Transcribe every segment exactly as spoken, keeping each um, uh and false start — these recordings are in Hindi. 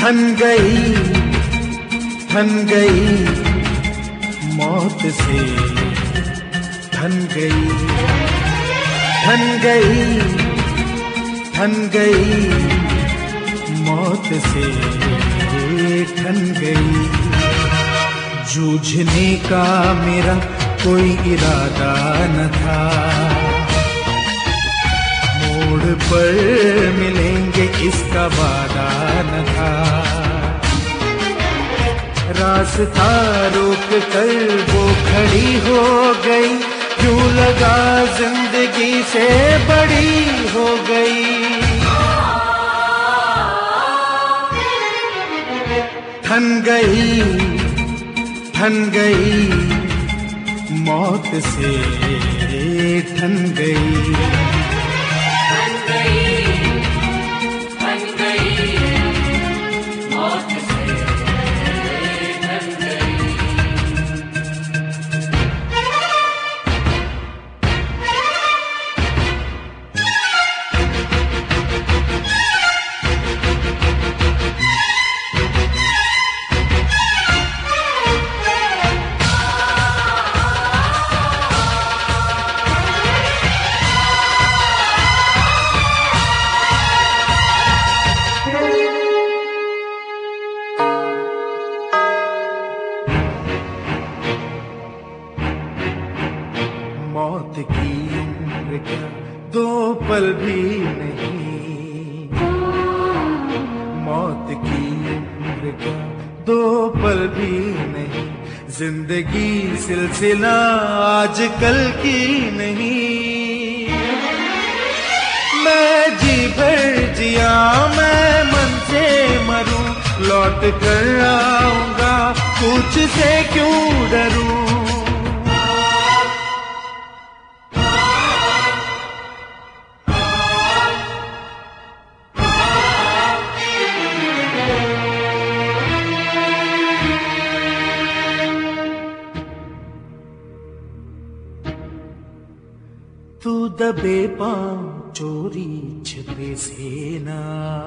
थन गई थन गई मौत से, थन गई थन गई थन गई मौत से, थन गई। जूझने का मेरा कोई इरादा न था, मोड़ पर मिलेंगे इसका वादा न था। रास्ता रोक कर वो खड़ी हो गई, यूं लगा जिंदगी से बड़ी हो गई। थन गई थन गई मौत से, थन गई। मौत की उम्र क्या दो पल भी नहीं, मौत की उम्र क्या दो पल भी नहीं। जिंदगी सिलसिला आज कल की नहीं। मैं जी भर जिया मैं मन से मरूं, लौट कर आऊंगा कुछ से क्यों डरूं। तू दबे पांव चोरी छिपे सेना,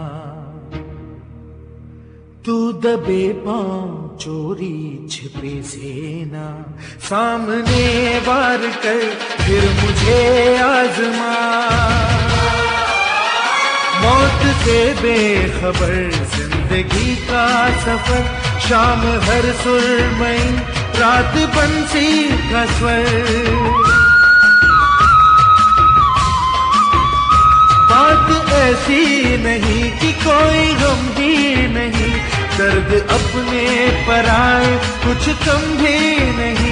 तू दबे पांव चोरी छिपे सेना। सामने वार कर फिर मुझे आजमा, मौत से बेखबर जिंदगी का सफर। शाम हर सुरमई रात बंसी का स्वर। बात ऐसी नहीं कि कोई गम भी नहीं, दर्द अपने पराए कुछ कम भी नहीं।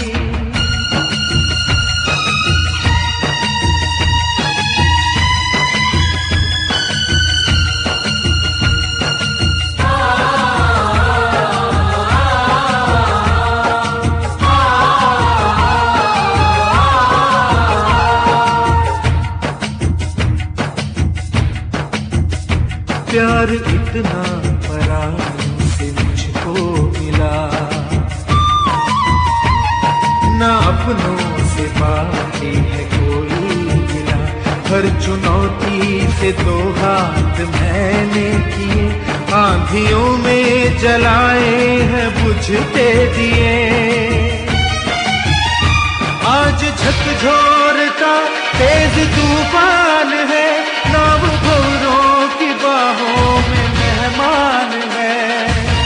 प्यार इतना परायों से मुझको मिला, ना अपनों से बाकी है कोई मिला। हर चुनौती से दो हाथ मैंने किए, आंधियों में जलाए हैं बुझते दिए। आज झकझोर का तेज तूफान है, नाव भंवरों की बाहों में मेहमान है।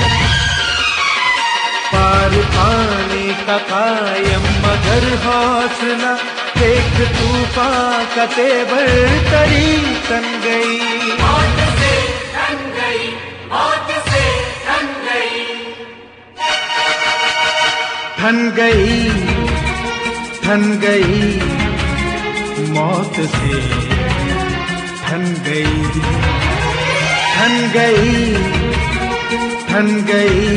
पार पाने का कायम मगर हौसला, देख तूफान का तेवर तरी तन गई। मौत से तन गई, मौत से तन गई। थन गई थन गई मौत से, थन गई थन गई थन गई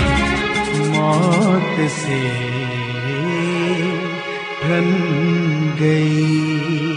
मौत से, थन गई।